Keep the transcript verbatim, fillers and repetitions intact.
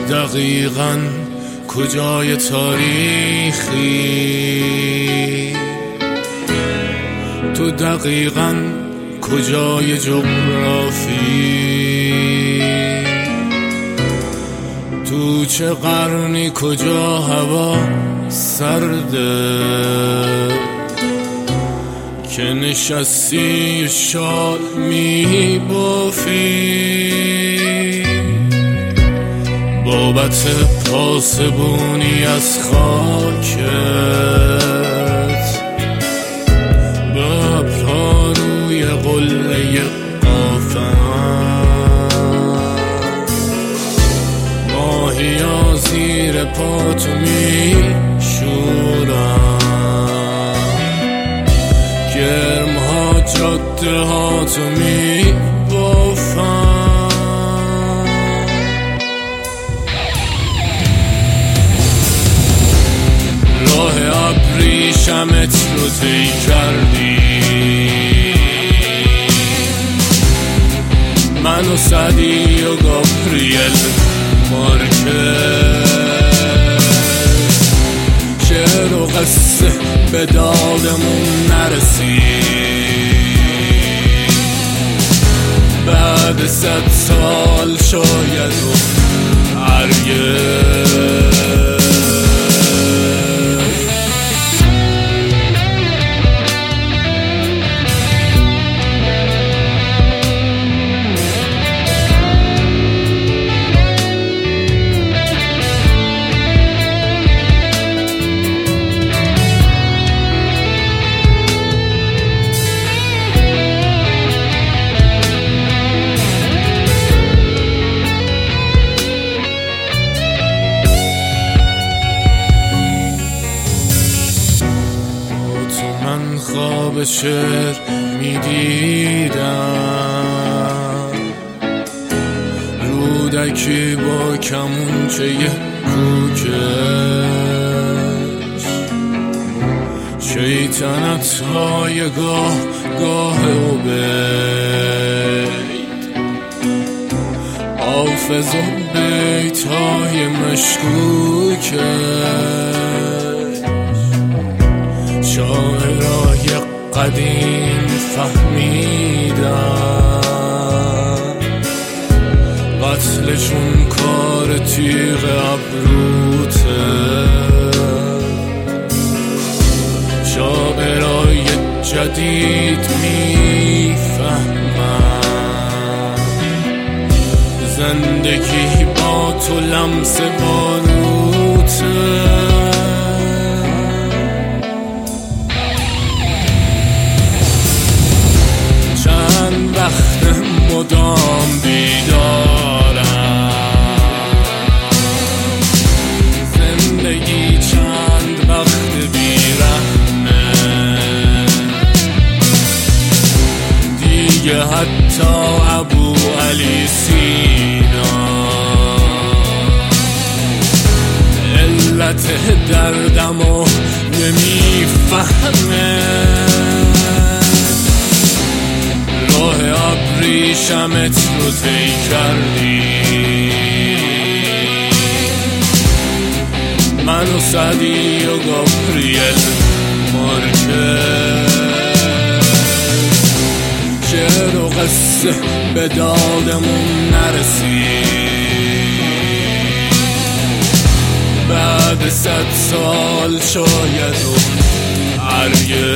دقیقاً کجای تاریخی؟ تو دقیقاً کجای جغرافی؟ تو چه قرنی کجا هوا سرده که نشستی شال می بافی؟ بابت پاسبونی از خاکت ببرا روی قله قافم، ماهیا زیر پاتو می شورم، گرم ها جاده ها تو می بافم. راه ابریشمت رو طی کردی، من و سعدی و گابریل مارکز، شعر و قصه به دادمون نرسید، بعد صد سال شاید و هرگز. خواب شعر می دیدم، رودکی با کمونچه کوکش، شیطنت های گاه گاه عبید، حافظ و بیت های مشکوکش، شاعرای قدیم فهمیدن قتلشون کار تیغ ابروته، شاعرای جدید میفهمن زندگی با تو لمس باروته. وقت مدام بیدارم، زندگی چند وقت بیرحمه، دیگه حتی ابو علی سینا علت دردمو نمیفهمه. راه ابریشمت رو طی کردی، من و سعدی و گابریل مارکز، شعر و قصه به دادمون نرسید، بعد صد سال شاید و هرگز.